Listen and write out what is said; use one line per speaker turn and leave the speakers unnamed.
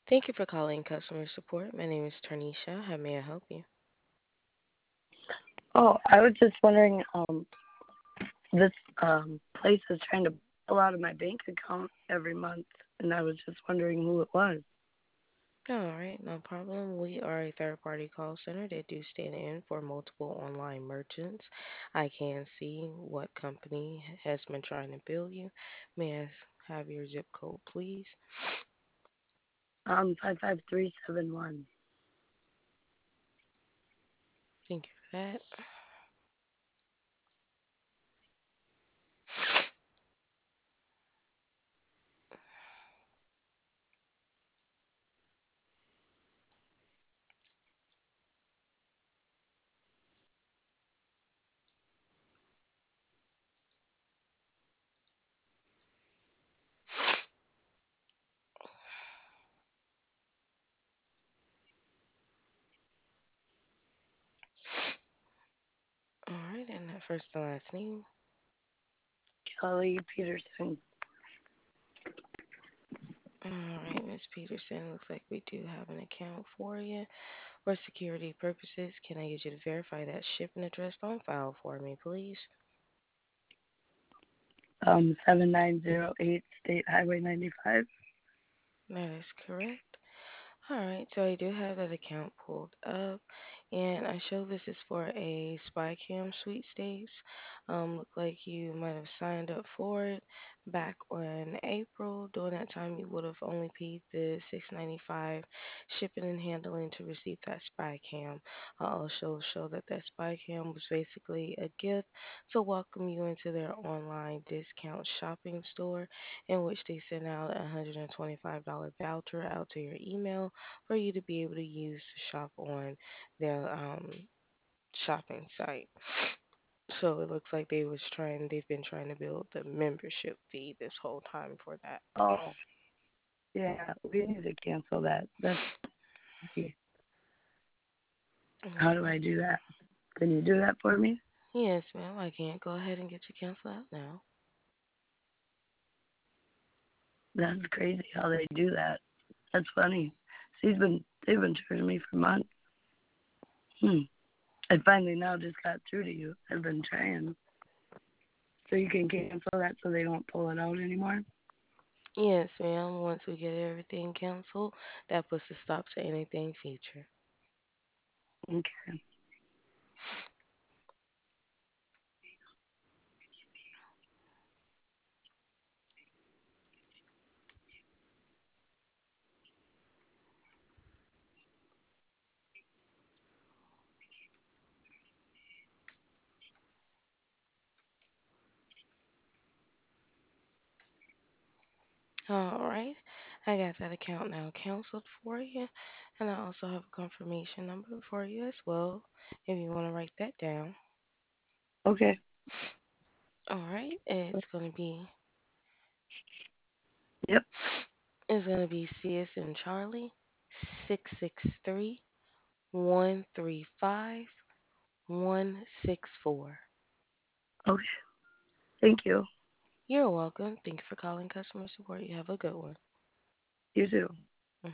Thank you for calling customer support. My name is Tarnisha. How may I help you?
Oh, I was just wondering, this place is trying to pull out of my bank account every month, and I was just wondering who it was.
All right, no problem. We are a third party call center that do stand in for multiple online merchants. I can see what company has been trying to bill you. May I have your zip code, please?
55371.
Thank you for that. All right, and that first and last name.
Kelly Peterson.
All right, Miss Peterson, looks like we do have an account for you. For security purposes, can I get you to verify that shipping address on file for me, please?
7908 State Highway 95.
That is correct. All right, so I do have that account pulled up, and I show this is for a spy cam sweepstakes. Look like you might have signed up for it back in April. During that time, you would have only paid the $6.95 shipping and handling to receive that spy cam. I also show that that spy cam was basically a gift to welcome you into their online discount shopping store, in which they send out a $125 voucher out to your email for you to be able to use to shop on their shopping site. So it looks like they've been trying to build the membership fee this whole time for that.
Oh, yeah, we need to cancel that. That's easy. How do
Mhm.
I do that? Can you do that for me?
Yes, ma'am. I can go ahead and get you canceled out now.
That's crazy how they do that. That's funny. They've been charging me for months. Hmm. I finally now just got through to you. I've been trying. So you can cancel that so they don't pull it out anymore?
Yes, ma'am. Once we get everything canceled, that puts a stop to anything future.
Okay.
All right. I got that account now canceled for you. And I also have a confirmation number for you as well, if you want to write that down.
Okay.
All right.
Yep.
It's gonna be CS and Charlie 663-135-164.
Okay. Thank you.
You're welcome. Thank you for calling customer support. You have a good one.
You too.